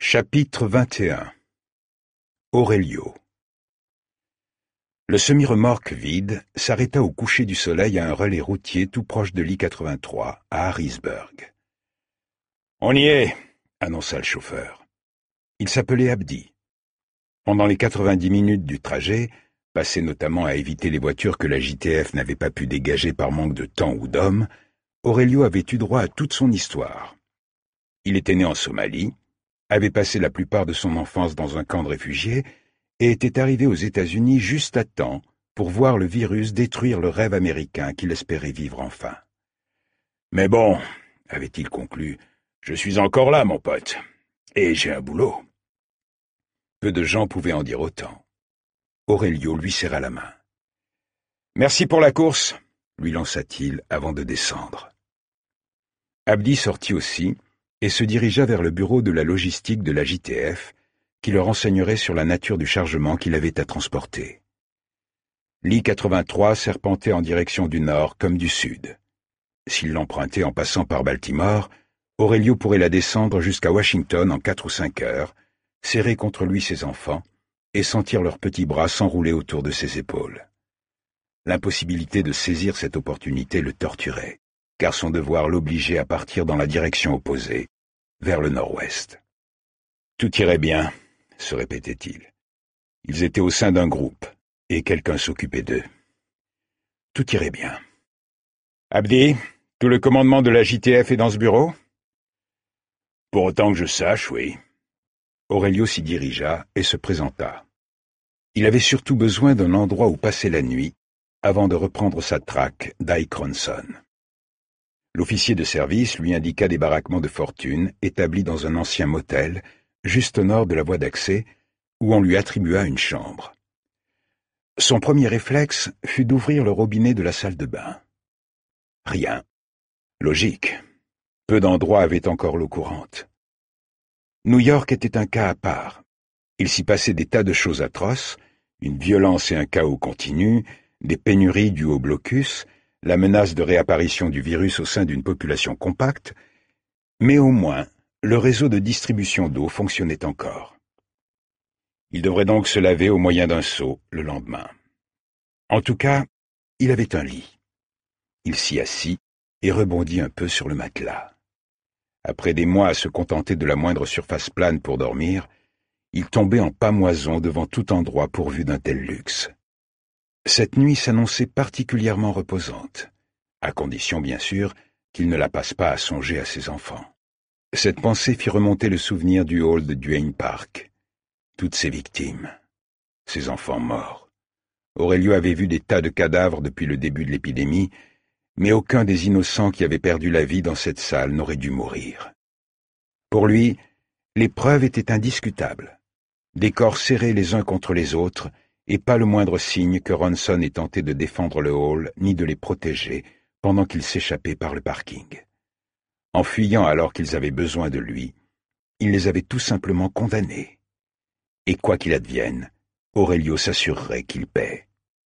Chapitre 21. Aurelio. Le semi-remorque vide s'arrêta au coucher du soleil à un relais routier tout proche de l'I-83, à Harrisburg. « On y est !» annonça le chauffeur. Il s'appelait Abdi. Pendant les 90 minutes du trajet, passées notamment à éviter les voitures que la JTF n'avait pas pu dégager par manque de temps ou d'hommes, Aurelio avait eu droit à toute son histoire. Il était né en Somalie, avait passé la plupart de son enfance dans un camp de réfugiés et était arrivé aux États-Unis juste à temps pour voir le virus détruire le rêve américain qu'il espérait vivre enfin. « Mais bon, avait-il conclu, je suis encore là, mon pote, et j'ai un boulot. » Peu de gens pouvaient en dire autant. Aurelio lui serra la main. « Merci pour la course, » lui lança-t-il avant de descendre. Abdi sortit aussi, et se dirigea vers le bureau de la logistique de la JTF, qui le renseignerait sur la nature du chargement qu'il avait à transporter. L'I-83 serpentait en direction du nord comme du sud. S'il l'empruntait en passant par Baltimore, Aurelio pourrait la descendre jusqu'à Washington en 4 ou 5 heures, serrer contre lui ses enfants et sentir leurs petits bras s'enrouler autour de ses épaules. L'impossibilité de saisir cette opportunité le torturait, car son devoir l'obligeait à partir dans la direction opposée, vers le nord-ouest. Tout irait bien, se répétait-il. Ils étaient au sein d'un groupe, et quelqu'un s'occupait d'eux. Tout irait bien. Abdi, tout le commandement de la JTF est dans ce bureau? Pour autant que je sache, oui. Aurelio s'y dirigea et se présenta. Il avait surtout besoin d'un endroit où passer la nuit, avant de reprendre sa traque d'Ike Ronson. L'officier de service lui indiqua des baraquements de fortune établis dans un ancien motel, juste au nord de la voie d'accès, où on lui attribua une chambre. Son premier réflexe fut d'ouvrir le robinet de la salle de bain. Rien. Logique. Peu d'endroits avaient encore l'eau courante. New York était un cas à part. Il s'y passait des tas de choses atroces, une violence et un chaos continu, des pénuries dues au blocus, la menace de réapparition du virus au sein d'une population compacte, mais au moins, le réseau de distribution d'eau fonctionnait encore. Il devrait donc se laver au moyen d'un seau le lendemain. En tout cas, il avait un lit. Il s'y assit et rebondit un peu sur le matelas. Après des mois à se contenter de la moindre surface plane pour dormir, il tombait en pâmoison devant tout endroit pourvu d'un tel luxe. Cette nuit s'annonçait particulièrement reposante, à condition bien sûr qu'il ne la passe pas à songer à ses enfants. Cette pensée fit remonter le souvenir du hall de Duane Park. Toutes ses victimes, ses enfants morts. Aurelio avait vu des tas de cadavres depuis le début de l'épidémie, mais aucun des innocents qui avaient perdu la vie dans cette salle n'aurait dû mourir. Pour lui, les preuves étaient indiscutables. Des corps serrés les uns contre les autres, et pas le moindre signe que Ronson ait tenté de défendre le hall ni de les protéger pendant qu'ils s'échappaient par le parking. En fuyant alors qu'ils avaient besoin de lui, il les avait tout simplement condamnés. Et quoi qu'il advienne, Aurelio s'assurerait qu'il paie.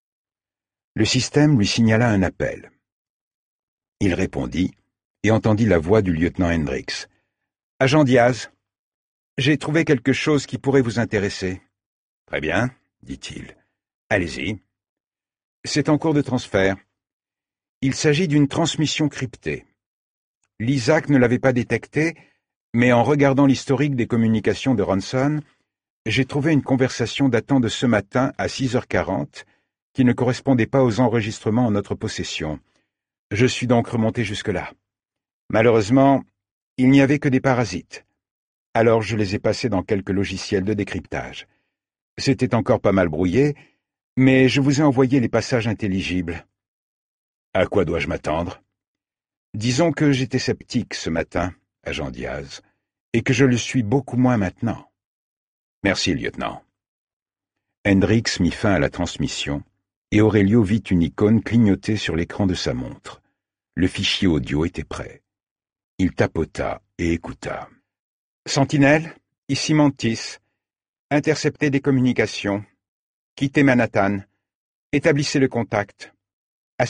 Le système lui signala un appel. Il répondit et entendit la voix du lieutenant Hendricks. « Agent Diaz, j'ai trouvé quelque chose qui pourrait vous intéresser. »« Très bien, » dit-il. « Allez-y. » »« C'est en cours de transfert. Il s'agit d'une transmission cryptée. L'ISAC ne l'avait pas détectée, mais en regardant l'historique des communications de Ronson, j'ai trouvé une conversation datant de ce matin à 6h40 qui ne correspondait pas aux enregistrements en notre possession. Je suis donc remonté jusque-là. Malheureusement, il n'y avait que des parasites. Alors je les ai passés dans quelques logiciels de décryptage. C'était encore pas mal brouillé, mais je vous ai envoyé les passages intelligibles. À quoi dois-je m'attendre? Disons que j'étais sceptique ce matin, agent Diaz, et que je le suis beaucoup moins maintenant. Merci, lieutenant. Hendricks mit fin à la transmission, et Aurelio vit une icône clignoter sur l'écran de sa montre. Le fichier audio était prêt. Il tapota et écouta. « Sentinelle, ici Mantis. Interceptez des communications. Quittez Manhattan. Établissez le contact. Assistance. »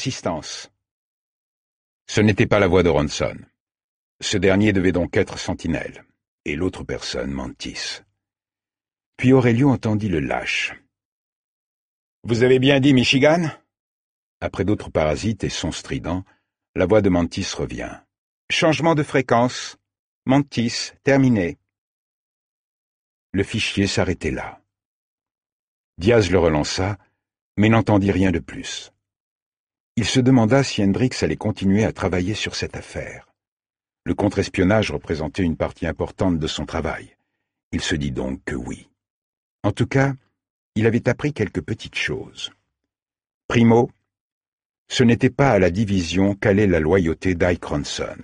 Ce n'était pas la voix de Ronson. Ce dernier devait donc être Sentinelle. et l'autre personne Mantis. Puis Aurelio entendit le lâche. « Vous avez bien dit Michigan ?» Après d'autres parasites et sons stridents, la voix de Mantis revient. « Changement de fréquence. Mantis, terminé. » Le fichier s'arrêtait là. Diaz le relança, mais n'entendit rien de plus. Il se demanda si Hendrix allait continuer à travailler sur cette affaire. Le contre-espionnage représentait une partie importante de son travail. Il se dit donc que oui. En tout cas, il avait appris quelques petites choses. Primo, ce n'était pas à la division qu'allait la loyauté d'Ike Ronson.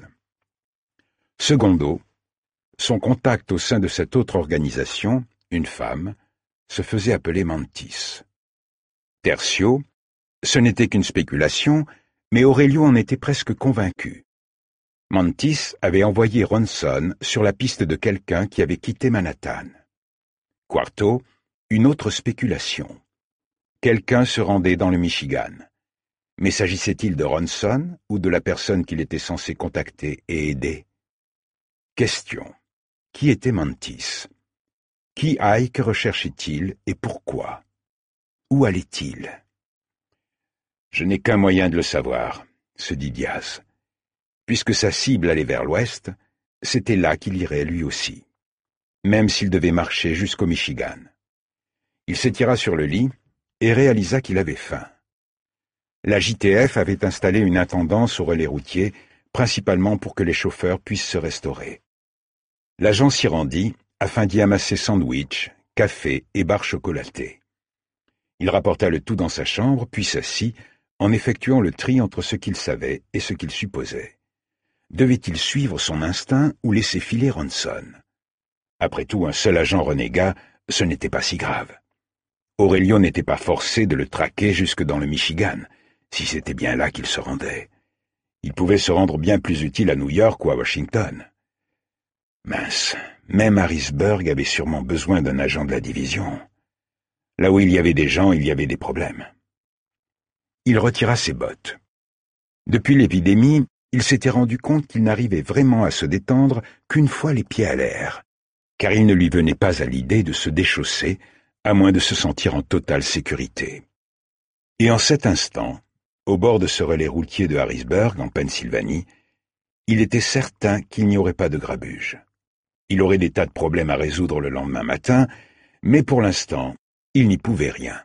Secondo, son contact au sein de cette autre organisation, une femme, se faisait appeler Mantis. Tertio, ce n'était qu'une spéculation, mais Aurelio en était presque convaincu. Mantis avait envoyé Ronson sur la piste de quelqu'un qui avait quitté Manhattan. Quarto, une autre spéculation. Quelqu'un se rendait dans le Michigan. Mais s'agissait-il de Ronson ou de la personne qu'il était censé contacter et aider? Question. Qui était Mantis? Qui Ike recherchait-il et pourquoi? Où allait-il? Je n'ai qu'un moyen de le savoir, se dit Diaz. Puisque sa cible allait vers l'ouest, c'était là qu'il irait lui aussi, même s'il devait marcher jusqu'au Michigan. Il s'étira sur le lit et réalisa qu'il avait faim. La JTF avait installé une intendance au relais routier, principalement pour que les chauffeurs puissent se restaurer. L'agent s'y rendit afin d'y amasser sandwich, café et barres chocolatées. Il rapporta le tout dans sa chambre, puis s'assit, en effectuant le tri entre ce qu'il savait et ce qu'il supposait. Devait-il suivre son instinct ou laisser filer Ronson? Après tout, un seul agent renégat, ce n'était pas si grave. Aurelio n'était pas forcé de le traquer jusque dans le Michigan, si c'était bien là qu'il se rendait. Il pouvait se rendre bien plus utile à New York ou à Washington. Mince, même Harrisburg avait sûrement besoin d'un agent de la division. Là où il y avait des gens, il y avait des problèmes. Il retira ses bottes. Depuis l'épidémie, il s'était rendu compte qu'il n'arrivait vraiment à se détendre qu'une fois les pieds à l'air, car il ne lui venait pas à l'idée de se déchausser, à moins de se sentir en totale sécurité. Et en cet instant, au bord de ce relais routier de Harrisburg, en Pennsylvanie, il était certain qu'il n'y aurait pas de grabuge. Il aurait des tas de problèmes à résoudre le lendemain matin, mais pour l'instant, il n'y pouvait rien.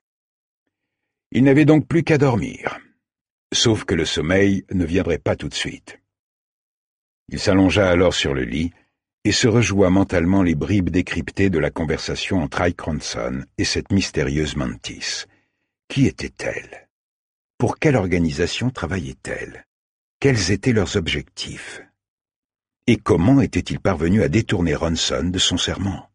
Il n'avait donc plus qu'à dormir, sauf que le sommeil ne viendrait pas tout de suite. Il s'allongea alors sur le lit et se rejoua mentalement les bribes décryptées de la conversation entre Ike Ronson et cette mystérieuse Mantis. Qui était-elle? Pour quelle organisation travaillait-elle? Quels étaient leurs objectifs? Et comment était-il parvenu à détourner Ronson de son serment?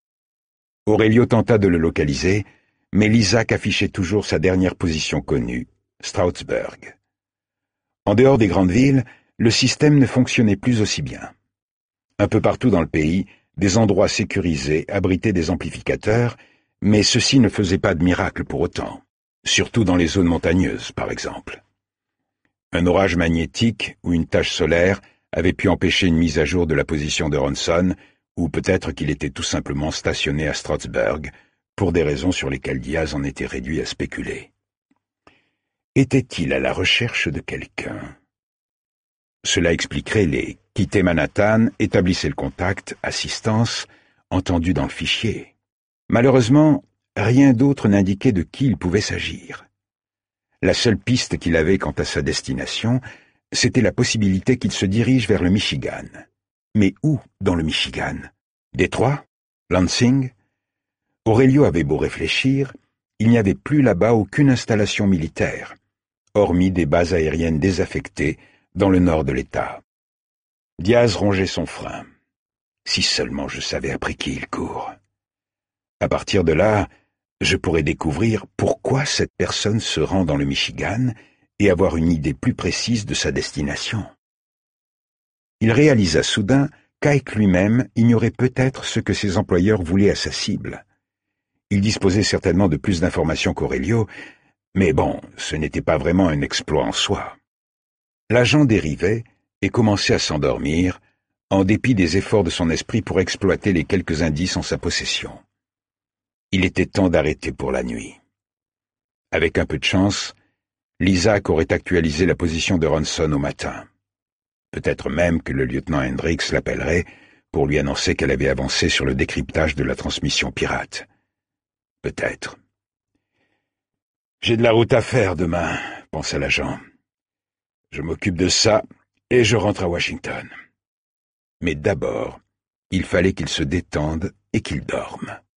Aurelio tenta de le localiser, mais l'ISAC affichait toujours sa dernière position connue, Stroudsburg. En dehors des grandes villes, le système ne fonctionnait plus aussi bien. Un peu partout dans le pays, des endroits sécurisés abritaient des amplificateurs, mais ceux-ci ne faisaient pas de miracle pour autant, surtout dans les zones montagneuses, par exemple. Un orage magnétique ou une tache solaire avait pu empêcher une mise à jour de la position de Ronson, ou peut-être qu'il était tout simplement stationné à Stroudsburg, pour des raisons sur lesquelles Diaz en était réduit à spéculer. Était-il à la recherche de quelqu'un? Cela expliquerait les « quitter Manhattan, établissez le contact, assistance » entendus dans le fichier. Malheureusement, rien d'autre n'indiquait de qui il pouvait s'agir. La seule piste qu'il avait quant à sa destination, c'était la possibilité qu'il se dirige vers le Michigan. Mais où dans le Michigan? Détroit? Lansing? Aurelio avait beau réfléchir, il n'y avait plus là-bas aucune installation militaire, hormis des bases aériennes désaffectées dans le nord de l'État. Diaz rongeait son frein. Si seulement je savais après qui il court. À partir de là, je pourrais découvrir pourquoi cette personne se rend dans le Michigan et avoir une idée plus précise de sa destination. Il réalisa soudain qu'Ike lui-même ignorait peut-être ce que ses employeurs voulaient à sa cible. Il disposait certainement de plus d'informations qu'Aurelio, mais bon, ce n'était pas vraiment un exploit en soi. L'agent dérivait et commençait à s'endormir, en dépit des efforts de son esprit pour exploiter les quelques indices en sa possession. Il était temps d'arrêter pour la nuit. Avec un peu de chance, l'Isaac aurait actualisé la position de Ronson au matin. Peut-être même que le lieutenant Hendricks l'appellerait pour lui annoncer qu'elle avait avancé sur le décryptage de la transmission pirate. Peut-être. J'ai de la route à faire demain, pensa l'agent. Je m'occupe de ça et je rentre à Washington. Mais d'abord, il fallait qu'il se détende et qu'il dorme.